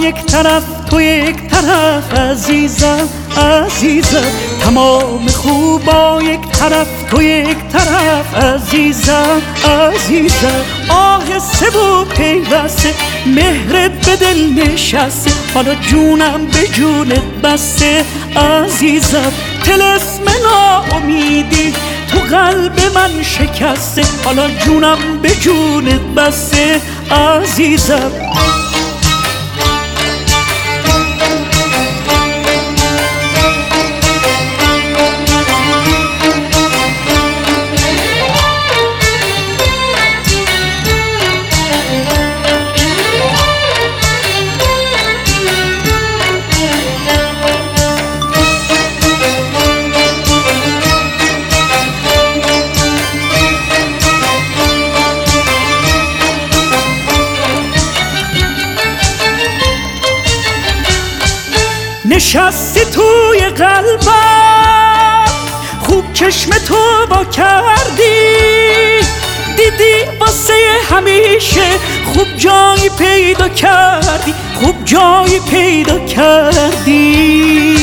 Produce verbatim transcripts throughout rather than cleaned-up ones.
یک طرف تو یک طرف عزیزم عزیزم، تمام خوبا یک طرف تو یک طرف عزیزم عزیزم. آهسته و پیوسته مهرت به دل نشسته، حالا جونم به جونت بسته عزیزم. طلسم ناامیدی تو قلب من شکسته، حالا جونم به جونت بسته عزیزم. نشستی توی قلبم، خوب چشم تو با کردی، دیدی واسه همیشه خوب جایی پیدا کردی، خوب جایی پیدا کردی.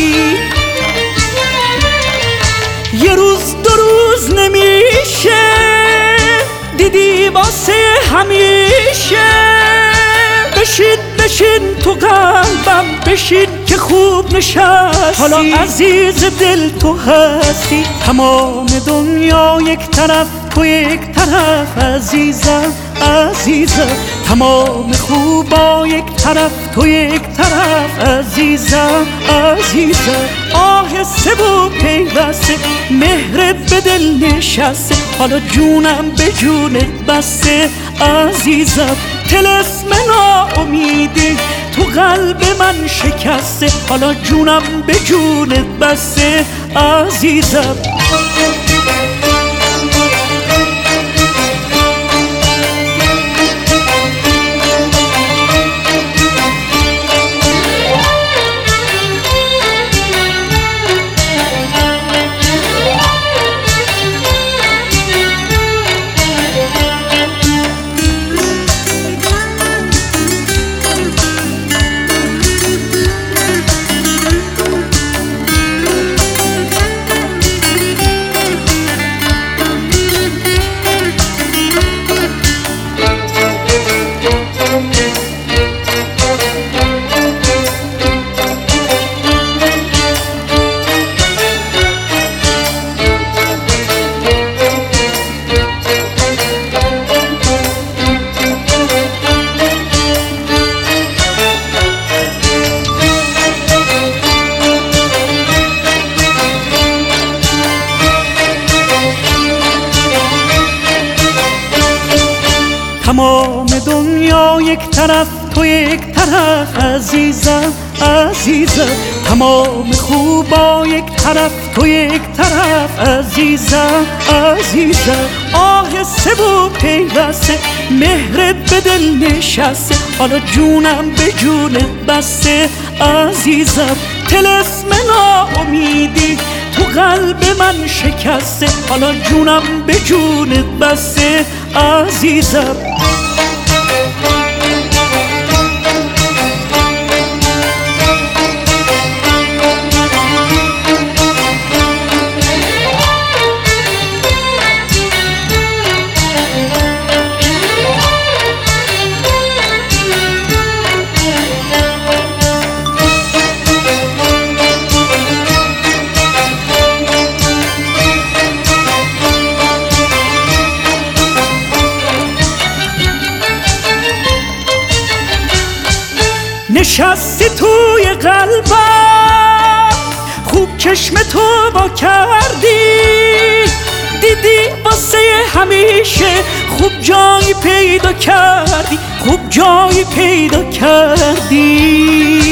یه روز دو روز نمیشه، دیدی واسه همیشه. بشین بشین تو قلبم بشین که خوب نشستی، حالا عزیز دل تو هستی. تمام دنیا یک طرف تو یک طرف عزیزم عزیزم، تمام خوبا یک طرف تو یک طرف عزیزم عزیزم. آهسته و پیوسته مهرت به دل نشسته، حالا جونم به جونت بسته عزیزم. طلسم ناامیدی تو قلب من شکسته، حالا جونم به جونت بسته عزیزم. تمام دنیا یک طرف تو یک طرف عزیزم عزیزم، تمام خوبا یک طرف تو یک طرف عزیزم عزیزم. آهسته و پیوسته مهرت به دل نشسته، حالا جونم به جونت بسته عزیزم. طلسم ناامیدی تو قلب من شکسته، حالا جونم به جونت بسته عزیزم. نشستی توی قلبم، خوب چشم تو با کردی، دیدی واسه همیشه خوب جایی پیدا کردی، خوب جایی پیدا کردی.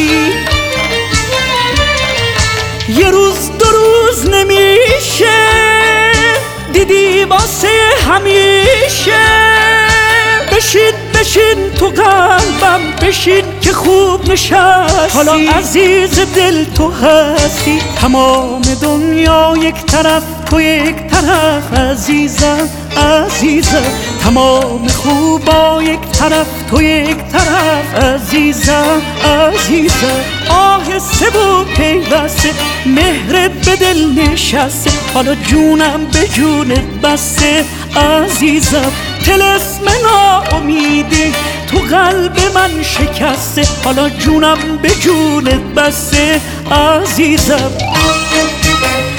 یه روز دو روز نمیشه، دیدی واسه همیشه. بشین بشین تو قلبم بشین که چه خوب نشستی، حالا عزیز دل تو هستی. تمام دنیا یک طرف تو یک طرف عزیزم عزیزم، تمام خوبا یک طرف تو یک طرف عزیزم عزیزم. آهسته و پیوسته مهرت به دل نشسته، حالا جونم به جونت بسته عزیزم. طلسم ناامیدی تو قلب من شکسته، حالا جونم به جونت بسته عزیزم.